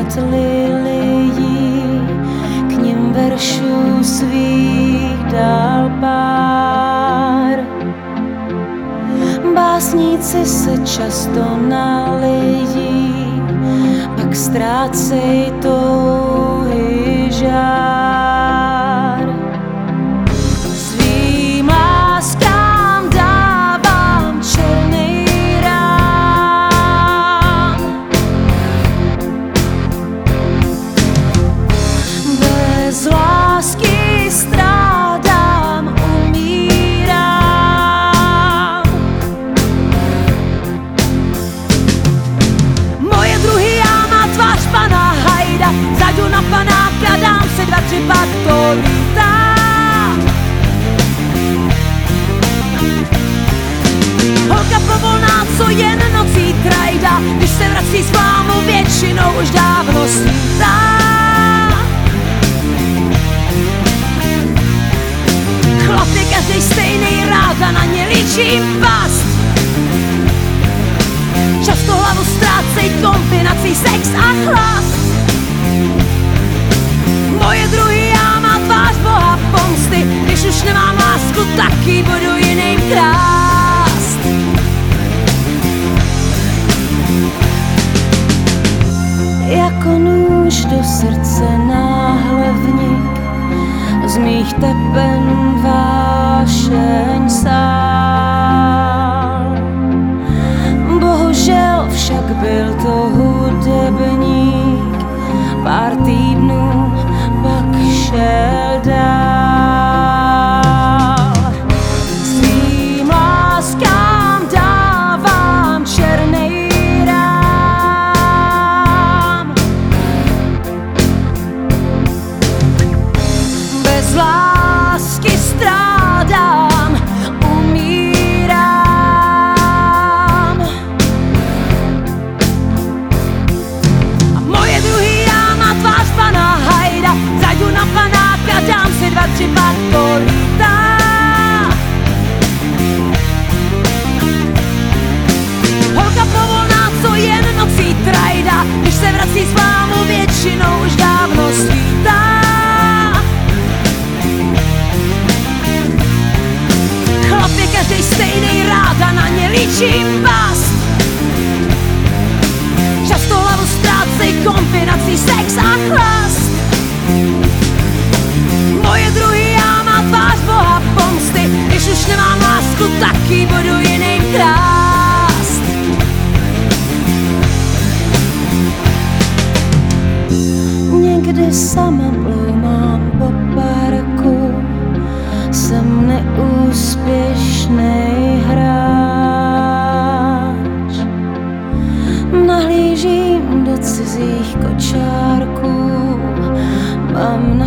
květ lilií, k nim veršů svých dal pár. Básníci se často nalijí, pak ztrácej touhy žár. Svým láskám dávám černý rám, bez lásky strádám, umírám. Moje druhý já má tvář pana Hajda, zajdu na panáka, dám se 2, 3, pak to lítá. Holka povolná, co jen nocí trajda, když se vrací s vámou, většinou už dávno svítá. Chlap je každej stejnej, ráda na ně líčím past. Často hlavu ztrácej kombinací sex a chlast. Moje druhý já má tvář boha pomsty, když už nemám lásku, taky budu jiným krást. Jako nůž do srdce náhle vnik, z mých tepen vášeň sál. Bohužel však byl to hudebník, pár týdnů pak šel dál. Svým láskám dávám černej rám, bez lásky strádám, umírám. A moje druhý já má tvář pana Hajda, zajdu na panáka, dám si 2, 3, pak to lítá. Holka povolná, co jen nocí trajda, když se vrací s vámou, většinou už dávno svítá. Chlap je každej stejnej, ráda na ně líčím past. Často hlavu ztrácej kombinací sex a chlast. Moje druhý já má tvář boha pomsty, když už nemám lásku, taky budu jiným krást. Někdy sama bloumám po parku, jsem neúspěšnej hráč. Nahlížím do cizích kočárků, mám